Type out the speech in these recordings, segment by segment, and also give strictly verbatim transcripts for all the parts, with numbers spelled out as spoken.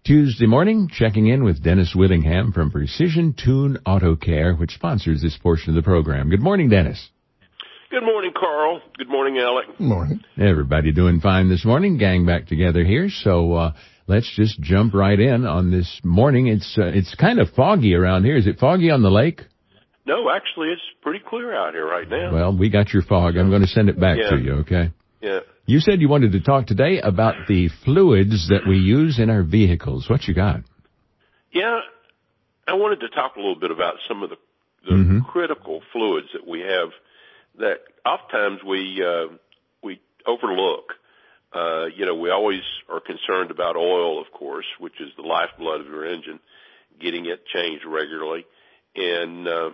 Tuesday morning, checking in with Dennis Willingham from Precision Tune Auto Care, which sponsors this portion of the program. Good morning, Dennis. Good morning, Carl. Good morning, Alec. Good morning. Everybody doing fine this morning. Gang back together here. So uh let's just jump right in on this morning. It's uh, it's kind of foggy around here. Is it foggy on the lake? No, actually, it's pretty clear out here right now. Well, we got your fog. I'm going to send it back yeah. to you, okay? Yeah. You said you wanted to talk today about the fluids that we use in our vehicles. What you got? Yeah, I wanted to talk a little bit about some of the, the mm-hmm. critical fluids that we have that oftentimes we uh, we overlook. Uh, you know, we always are concerned about oil, of course, which is the lifeblood of your engine, getting it changed regularly, and uh,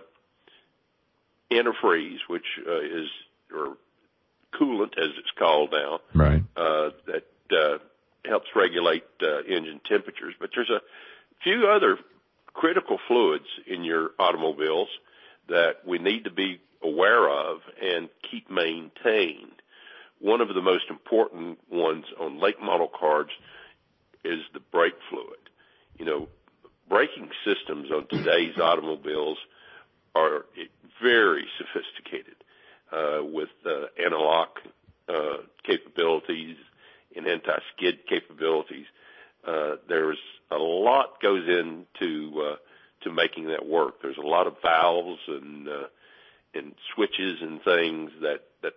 antifreeze, which uh, is or coolant, as it's called now, right? Uh, that uh, helps regulate uh, engine temperatures. But there's a few other critical fluids in your automobiles that we need to be aware of and keep maintained. One of the most important ones on late model cars is the brake fluid. You know, braking systems on today's automobiles are very sophisticated uh, with uh, analog uh, capabilities and anti-skid capabilities. Uh, there's a lot goes into uh, to making that work. There's a lot of valves and uh, and switches and things that that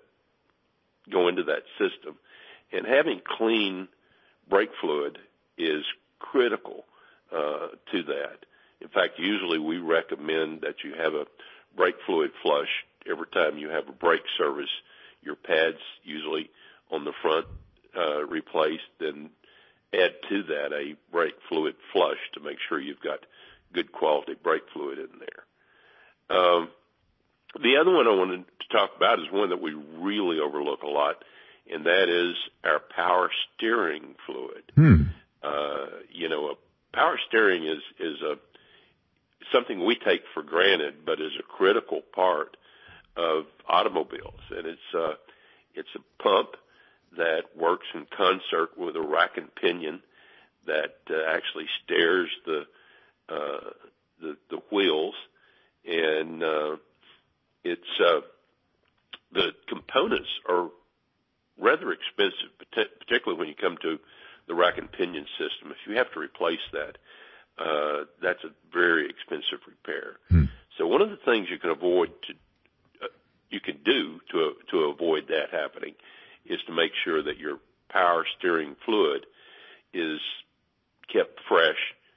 go into that system, and having clean brake fluid is critical uh, to that. In fact, usually we recommend that you have a brake fluid flush every time you have a brake service. Your pads usually on the front uh, replaced, then add to that a brake fluid flush to make sure you've got good quality brake fluid in there. Um, the other one I wanted to talk about is one that we really overlook a lot, and that is our power steering fluid. Hmm. Uh, you know, a power steering is, is a, something we take for granted, but is a critical part of automobiles. And it's, uh, it's a pump that works in concert with a rack and pinion that uh, actually steers the, uh, the, the wheels. And, uh, it's, uh, the components are rather expensive, particularly when you come to the rack and pinion system. If you have to replace that, uh, that's a very expensive repair. Hmm. So one of the things you can avoid to, uh, you can do to, to avoid that happening is to make sure that your power steering fluid is kept fresh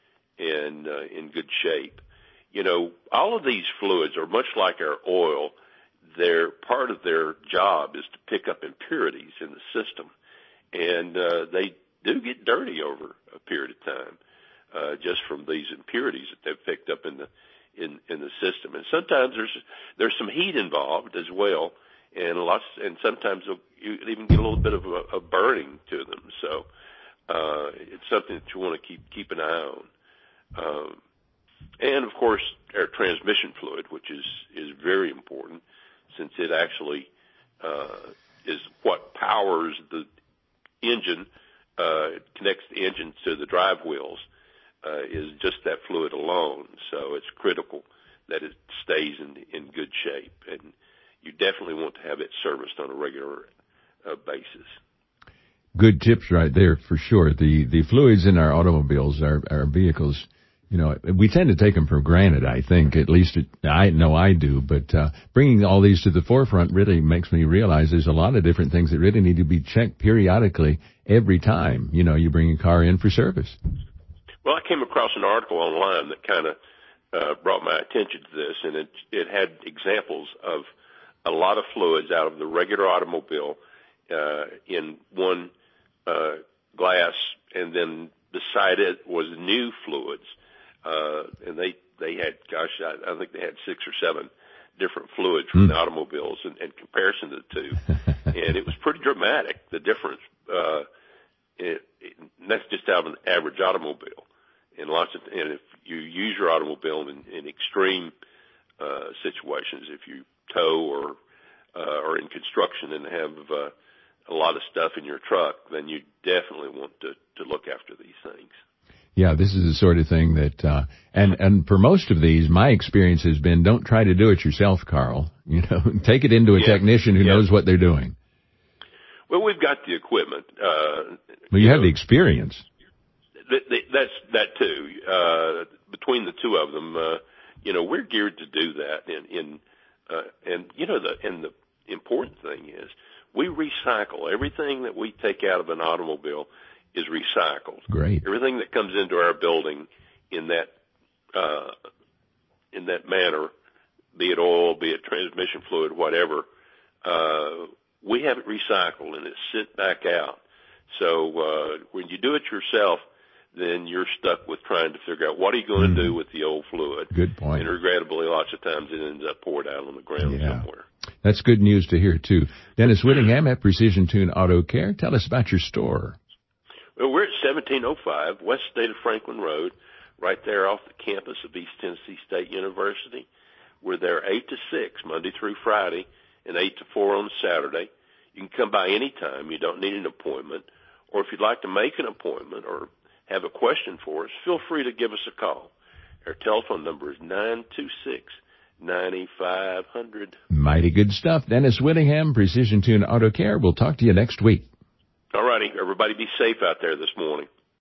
and uh, in good shape. You know, all of these fluids are much like our oil. They're part of their job is to pick up impurities in the system, and uh, they do get dirty over a period of time, uh, just from these impurities that they've picked up in the in, in the system. And sometimes there's there's some heat involved as well, and lots and sometimes you even get a little bit of a, a burning to them. So uh, it's something that you want to keep keep an eye on. Um, and of course, our transmission fluid, which is is very important, since it actually uh, is what powers the engine, uh, it connects the engine to the drive wheels, uh, is just that fluid alone. So it's critical that it stays in, in good shape, and you definitely want to have it serviced on a regular uh, basis. Good tips right there for sure. The the fluids in our automobiles, our, our vehicles, you know, we tend to take them for granted, I think. At least it, I know I do. But uh, bringing all these to the forefront really makes me realize there's a lot of different things that really need to be checked periodically every time, you know, you bring a car in for service. Well, I came across an article online that kind of uh, brought my attention to this, and it, it had examples of a lot of fluids out of the regular automobile uh, in one uh, glass, and then beside it was new fluids. Uh, and they, they had, gosh, I, I think they had six or seven different fluids from mm. the automobiles in, in comparison to the two. And it was pretty dramatic, the difference. Uh, it, it, and that's just out of an average automobile. And lots of, and if you use your automobile in, in extreme, uh, situations, if you tow or, uh, or in construction and have, uh, a lot of stuff in your truck, then you definitely want to, to look after these things. Yeah, this is the sort of thing that, uh, and, and for most of these, my experience has been don't try to do it yourself, Carl. You know, take it into a yeah. technician who yeah. knows what they're doing. Well, we've got the equipment. Uh, well, you, you have know, the experience. Th- th- that's, that too. Uh, between the two of them, uh, you know, we're geared to do that. And, and, uh, and, you know, the, and the important thing is we recycle. Everything that we take out of an automobile is recycled. Great. Everything that comes into our building in that, uh, in that manner, be it oil, be it transmission fluid, whatever, uh, we have it recycled and it's sent back out. So, uh, when you do it yourself, then you're stuck with trying to figure out what are you going to mm. do with the old fluid. Good point. And regrettably, lots of times it ends up poured out on the ground yeah. somewhere. That's good news to hear, too. Dennis Whittingham at Precision Tune Auto Care. Tell us about your store. Well, we're at seventeen oh five West State of Franklin Road, right there off the campus of East Tennessee State University. We're there eight to six, Monday through Friday, and eight to four on Saturday. You can come by any time. You don't need an appointment. Or if you'd like to make an appointment or have a question for us, feel free to give us a call. Our telephone number is nine two six, nine five zero zero. Mighty good stuff. Dennis Whittingham, Precision Tune Auto Care. We'll talk to you next week. All righty. Everybody be safe out there this morning.